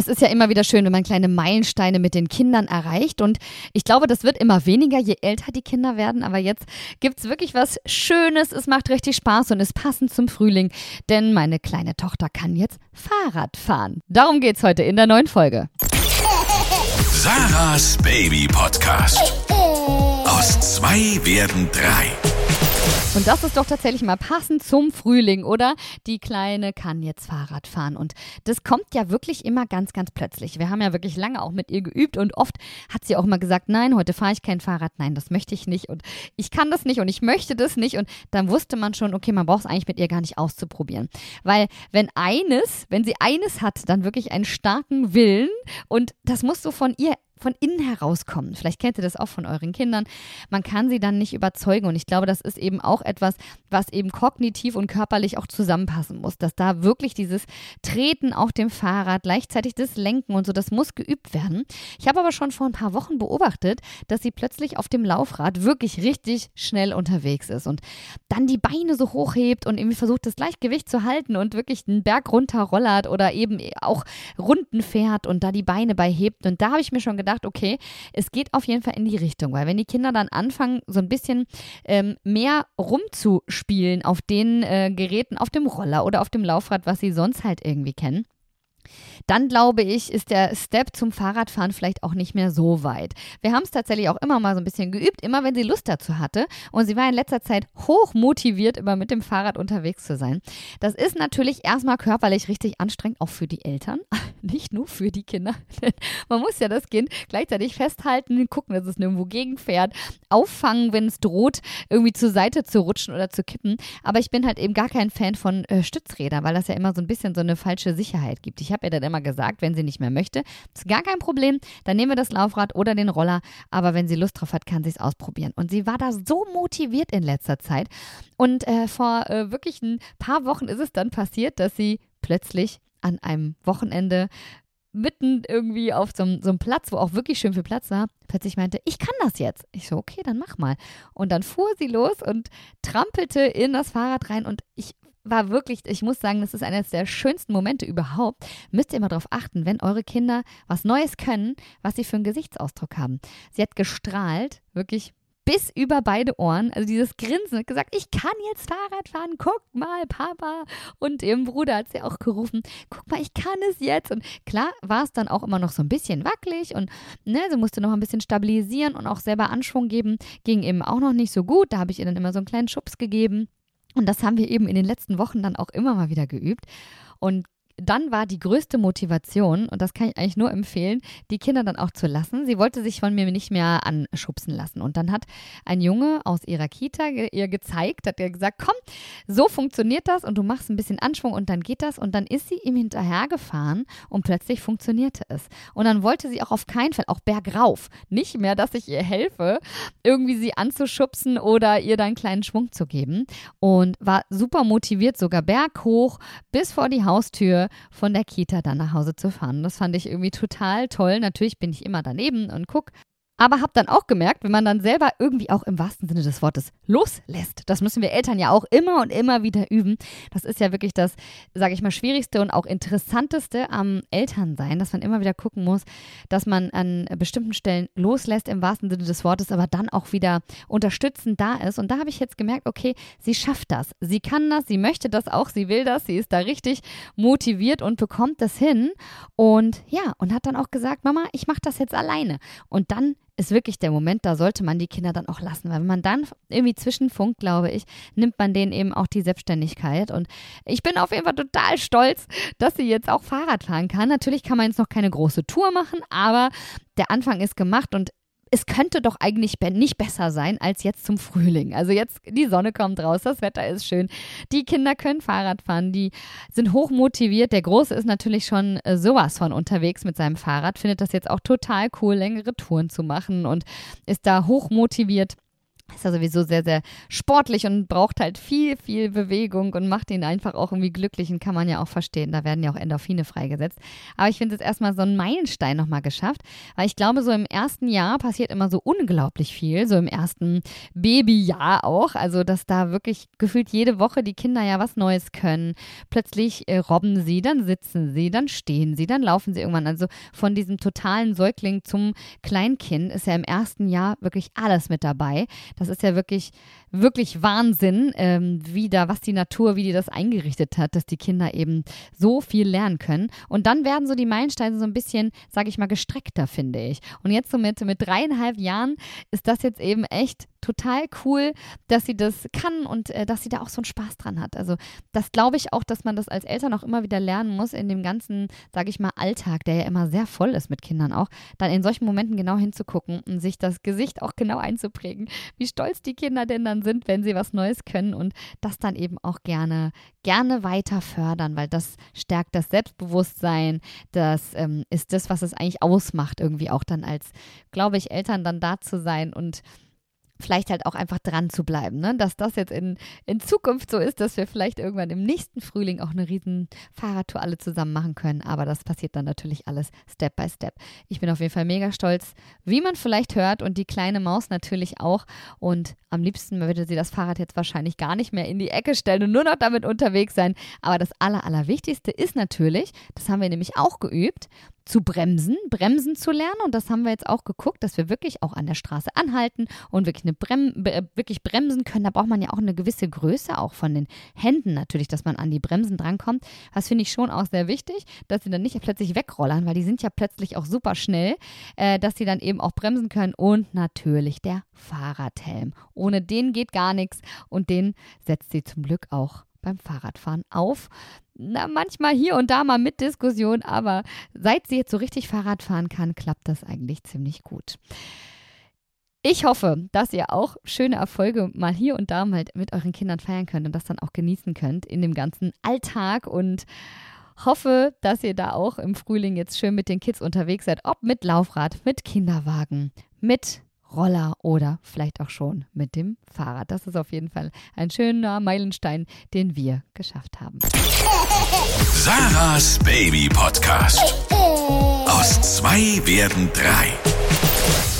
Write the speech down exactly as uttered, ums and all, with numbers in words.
Es ist ja immer wieder schön, wenn man kleine Meilensteine mit den Kindern erreicht und ich glaube, das wird immer weniger, je älter die Kinder werden, aber jetzt gibt es wirklich was Schönes, es macht richtig Spaß und ist passend zum Frühling, denn meine kleine Tochter kann jetzt Fahrrad fahren. Darum geht's heute in der neuen Folge. Sarahs Baby Podcast. Aus zwei werden drei. Und das ist doch tatsächlich mal passend zum Frühling, oder? Die Kleine kann jetzt Fahrrad fahren und das kommt ja wirklich immer ganz, ganz plötzlich. Wir haben ja wirklich lange auch mit ihr geübt und oft hat sie auch mal gesagt, nein, heute fahre ich kein Fahrrad, nein, das möchte ich nicht und ich kann das nicht und ich möchte das nicht und dann wusste man schon, okay, man braucht es eigentlich mit ihr gar nicht auszuprobieren. Weil wenn eines, wenn sie eines hat, dann wirklich einen starken Willen und das muss so von ihr von innen herauskommen. Vielleicht kennt ihr das auch von euren Kindern. Man kann sie dann nicht überzeugen und ich glaube, das ist eben auch etwas, was eben kognitiv und körperlich auch zusammenpassen muss, dass da wirklich dieses Treten auf dem Fahrrad, gleichzeitig das Lenken und so, das muss geübt werden. Ich habe aber schon vor ein paar Wochen beobachtet, dass sie plötzlich auf dem Laufrad wirklich richtig schnell unterwegs ist und dann die Beine so hochhebt und irgendwie versucht, das Gleichgewicht zu halten und wirklich einen Berg runter rollert oder eben auch Runden fährt und da die Beine bei hebt und da habe ich mir schon gedacht, okay, es geht auf jeden Fall in die Richtung, weil wenn die Kinder dann anfangen, so ein bisschen ähm, mehr rumzuspielen auf den äh, Geräten, auf dem Roller oder auf dem Laufrad, was sie sonst halt irgendwie kennen, dann glaube ich, ist der Step zum Fahrradfahren vielleicht auch nicht mehr so weit. Wir haben es tatsächlich auch immer mal so ein bisschen geübt, immer wenn sie Lust dazu hatte und sie war in letzter Zeit hoch motiviert, immer mit dem Fahrrad unterwegs zu sein. Das ist natürlich erstmal körperlich richtig anstrengend, auch für die Eltern, nicht nur für die Kinder. Man muss ja das Kind gleichzeitig festhalten, gucken, dass es nirgendwo gegenfährt, auffangen, wenn es droht, irgendwie zur Seite zu rutschen oder zu kippen. Aber ich bin halt eben gar kein Fan von äh, Stützrädern, weil das ja immer so ein bisschen so eine falsche Sicherheit gibt. Ich habe ihr dann immer gesagt, wenn sie nicht mehr möchte, ist gar kein Problem, dann nehmen wir das Laufrad oder den Roller, aber wenn sie Lust drauf hat, kann sie es ausprobieren. Und sie war da so motiviert in letzter Zeit und äh, vor äh, wirklich ein paar Wochen ist es dann passiert, dass sie plötzlich an einem Wochenende mitten irgendwie auf so einem, so einem Platz, wo auch wirklich schön viel Platz war, plötzlich meinte, ich kann das jetzt. Ich so, okay, dann mach mal. Und dann fuhr sie los und trampelte in das Fahrrad rein und ich war wirklich, ich muss sagen, das ist eines der schönsten Momente überhaupt. Müsst ihr immer darauf achten, wenn eure Kinder was Neues können, was sie für einen Gesichtsausdruck haben. Sie hat gestrahlt, wirklich bis über beide Ohren, also dieses Grinsen, hat gesagt, ich kann jetzt Fahrrad fahren, guck mal, Papa. Und ihrem Bruder hat sie auch gerufen, guck mal, ich kann es jetzt. Und klar war es dann auch immer noch so ein bisschen wackelig und ne, sie musste noch ein bisschen stabilisieren und auch selber Anschwung geben, ging eben auch noch nicht so gut. Da habe ich ihr dann immer so einen kleinen Schubs gegeben. Und das haben wir eben in den letzten Wochen dann auch immer mal wieder geübt. Und dann war die größte Motivation, und das kann ich eigentlich nur empfehlen, die Kinder dann auch zu lassen. Sie wollte sich von mir nicht mehr anschubsen lassen. Und dann hat ein Junge aus ihrer Kita ge- ihr gezeigt, hat ihr gesagt, komm, so funktioniert das und du machst ein bisschen Anschwung und dann geht das. Und dann ist sie ihm hinterhergefahren und plötzlich funktionierte es. Und dann wollte sie auch auf keinen Fall, auch bergauf, nicht mehr, dass ich ihr helfe, irgendwie sie anzuschubsen oder ihr dann einen kleinen Schwung zu geben. Und war super motiviert, sogar berghoch bis vor die Haustür von der Kita dann nach Hause zu fahren. Das fand ich irgendwie total toll. Natürlich bin ich immer daneben und guck. Aber habe dann auch gemerkt, wenn man dann selber irgendwie auch im wahrsten Sinne des Wortes loslässt, das müssen wir Eltern ja auch immer und immer wieder üben. Das ist ja wirklich das, sage ich mal, Schwierigste und auch Interessanteste am Elternsein, dass man immer wieder gucken muss, dass man an bestimmten Stellen loslässt im wahrsten Sinne des Wortes, aber dann auch wieder unterstützend da ist. Und da habe ich jetzt gemerkt, okay, sie schafft das. Sie kann das, sie möchte das auch, sie will das, sie ist da richtig motiviert und bekommt das hin. Und ja, und hat dann auch gesagt, Mama, ich mache das jetzt alleine. Und dann ist wirklich der Moment, da sollte man die Kinder dann auch lassen, weil wenn man dann irgendwie zwischenfunkt, glaube ich, nimmt man denen eben auch die Selbstständigkeit und ich bin auf jeden Fall total stolz, dass sie jetzt auch Fahrrad fahren kann. Natürlich kann man jetzt noch keine große Tour machen, aber der Anfang ist gemacht und es könnte doch eigentlich nicht besser sein als jetzt zum Frühling. Also jetzt, die Sonne kommt raus, das Wetter ist schön. Die Kinder können Fahrrad fahren, die sind hoch motiviert. Der Große ist natürlich schon äh, sowas von unterwegs mit seinem Fahrrad, findet das jetzt auch total cool, längere Touren zu machen und ist da hoch motiviert. ist ja sowieso sehr, sehr sportlich und braucht halt viel, viel Bewegung und macht ihn einfach auch irgendwie glücklich und kann man ja auch verstehen. Da werden ja auch Endorphine freigesetzt. Aber ich finde es erstmal so einen Meilenstein nochmal geschafft, weil ich glaube, so im ersten Jahr passiert immer so unglaublich viel, so im ersten Babyjahr auch. Also, dass da wirklich gefühlt jede Woche die Kinder ja was Neues können. Plötzlich äh, robben sie, dann sitzen sie, dann stehen sie, dann laufen sie irgendwann. Also von diesem totalen Säugling zum Kleinkind ist ja im ersten Jahr wirklich alles mit dabei. Das ist ja wirklich, wirklich Wahnsinn, ähm, wie da, was die Natur, wie die das eingerichtet hat, dass die Kinder eben so viel lernen können. Und dann werden so die Meilensteine so ein bisschen, sage ich mal, gestreckter, finde ich. Und jetzt so mit, mit dreieinhalb Jahren ist das jetzt eben echt total cool, dass sie das kann und äh, dass sie da auch so einen Spaß dran hat. Also das glaube ich auch, dass man das als Eltern auch immer wieder lernen muss in dem ganzen, sage ich mal, Alltag, der ja immer sehr voll ist mit Kindern auch, dann in solchen Momenten genau hinzugucken und sich das Gesicht auch genau einzuprägen, wie stolz die Kinder denn dann sind, wenn sie was Neues können und das dann eben auch gerne, gerne weiter fördern, weil das stärkt das Selbstbewusstsein, das ähm, ist das, was es eigentlich ausmacht, irgendwie auch dann als, glaube ich, Eltern dann da zu sein und vielleicht halt auch einfach dran zu bleiben, ne? Dass das jetzt in, in Zukunft so ist, dass wir vielleicht irgendwann im nächsten Frühling auch eine riesen Fahrradtour alle zusammen machen können, aber das passiert dann natürlich alles Step by Step. Ich bin auf jeden Fall mega stolz, wie man vielleicht hört und die kleine Maus natürlich auch und am liebsten würde sie das Fahrrad jetzt wahrscheinlich gar nicht mehr in die Ecke stellen und nur noch damit unterwegs sein, aber das Aller, Allerwichtigste ist natürlich, das haben wir nämlich auch geübt, zu bremsen, bremsen zu lernen und das haben wir jetzt auch geguckt, dass wir wirklich auch an der Straße anhalten und wirklich, eine Brem- wirklich bremsen können. Da braucht man ja auch eine gewisse Größe, auch von den Händen natürlich, dass man an die Bremsen drankommt. Das finde ich schon auch sehr wichtig, dass sie dann nicht plötzlich wegrollern, weil die sind ja plötzlich auch super schnell, äh, dass sie dann eben auch bremsen können und natürlich der Fahrradhelm. Ohne den geht gar nichts und den setzt sie zum Glück auch beim Fahrradfahren auf. Na, manchmal hier und da mal mit Diskussion, aber seit sie jetzt so richtig Fahrrad fahren kann, klappt das eigentlich ziemlich gut. Ich hoffe, dass ihr auch schöne Erfolge mal hier und da mal mit euren Kindern feiern könnt und das dann auch genießen könnt in dem ganzen Alltag und hoffe, dass ihr da auch im Frühling jetzt schön mit den Kids unterwegs seid, ob mit Laufrad, mit Kinderwagen, mit Roller oder vielleicht auch schon mit dem Fahrrad. Das ist auf jeden Fall ein schöner Meilenstein, den wir geschafft haben. Sarahs Baby Podcast. Aus zwei werden drei.